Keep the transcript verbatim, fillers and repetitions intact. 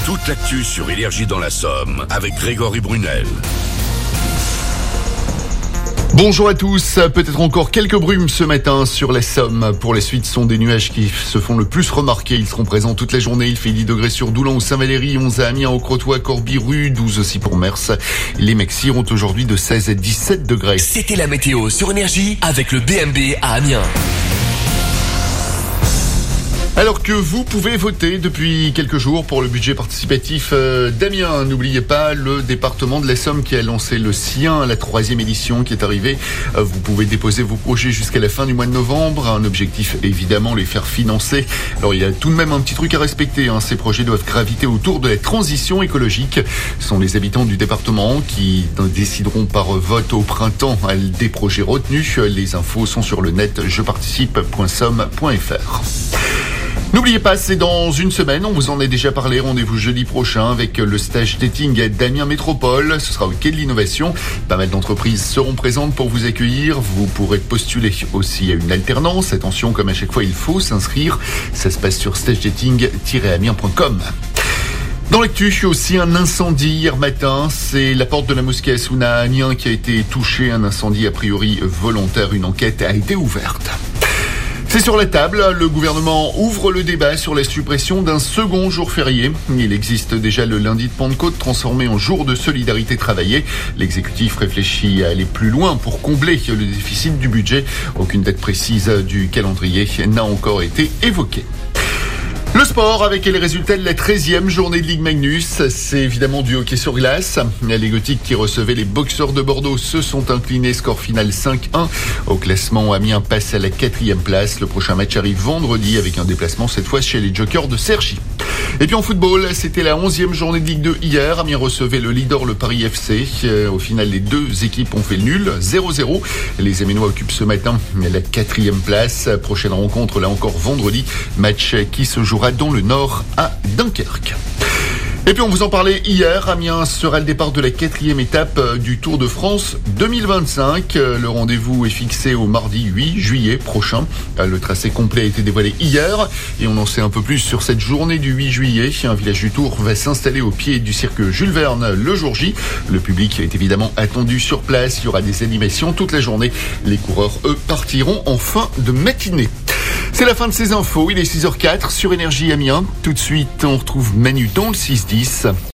Toute l'actu sur Énergie dans la Somme avec Grégory Brunel. Bonjour à tous, peut-être encore quelques brumes ce matin sur la Somme. Pour la suite, ce sont des nuages qui se font le plus remarquer. Ils seront présents toute la journée. Il fait dix degrés sur Doulan ou Saint-Valéry, onze à Amiens, au Crotoy, Corbiru, douze aussi pour Mers. Les Mexies iront aujourd'hui de seize à dix-sept degrés. C'était la météo sur Énergie avec le B M B à Amiens. Alors que vous pouvez voter depuis quelques jours pour le budget participatif d'Amiens. N'oubliez pas le département de la Somme qui a lancé le sien, la troisième édition qui est arrivée. Vous pouvez déposer vos projets jusqu'à la fin du mois de novembre. Un objectif, évidemment, les faire financer. Alors il y a tout de même un petit truc à respecter. Hein. Ces projets doivent graviter autour de la transition écologique. Ce sont les habitants du département qui décideront par vote au printemps des projets retenus. Les infos sont sur le net jeparticipe point somme point f r. N'oubliez pas, c'est dans une semaine, on vous en a déjà parlé, rendez-vous jeudi prochain avec le stage dating d'Amiens Métropole. Ce sera au Quai de l'Innovation. Pas mal d'entreprises seront présentes pour vous accueillir. Vous pourrez postuler aussi à une alternance. Attention, comme à chaque fois, il faut s'inscrire. Ça se passe sur stage dating tiret amiens point com. Dans l'actu, aussi un incendie hier matin. C'est la porte de la mosquée Assouna à Amiens qui a été touchée. Un incendie a priori volontaire. Une enquête a été ouverte. C'est sur la table, le gouvernement ouvre le débat sur la suppression d'un second jour férié. Il existe déjà le lundi de Pentecôte transformé en jour de solidarité travaillée. L'exécutif réfléchit à aller plus loin pour combler le déficit du budget. Aucune date précise du calendrier n'a encore été évoquée. Le sport avec les résultats de la treizième journée de Ligue Magnus, c'est évidemment du hockey sur glace. Les Gothiques qui recevaient les Boxers de Bordeaux se sont inclinés, score final cinq un. Au classement, Amiens passe à la quatrième place. Le prochain match arrive vendredi avec un déplacement cette fois chez les Jokers de Cergy. Et puis en football, c'était la onzième journée de Ligue deux hier. Amiens recevait le leader, le Paris F C. Au final, les deux équipes ont fait le nul, zéro zéro. Les Amiénois occupent ce matin la quatrième place. Prochaine rencontre, là encore vendredi. Match qui se jouera dans le Nord à Dunkerque. Et puis on vous en parlait hier, Amiens sera le départ de la quatrième étape du Tour de France deux mille vingt-cinq. Le rendez-vous est fixé au mardi huit juillet prochain. Le tracé complet a été dévoilé hier et on en sait un peu plus sur cette journée du huit juillet. Un village du Tour va s'installer au pied du cirque Jules Verne le jour J. Le public est évidemment attendu sur place. Il y aura des animations toute la journée. Les coureurs, eux, partiront en fin de matinée. C'est la fin de ces infos, il est six heures zéro quatre sur Énergie Amiens. Tout de suite, on retrouve Manu dans le six dix.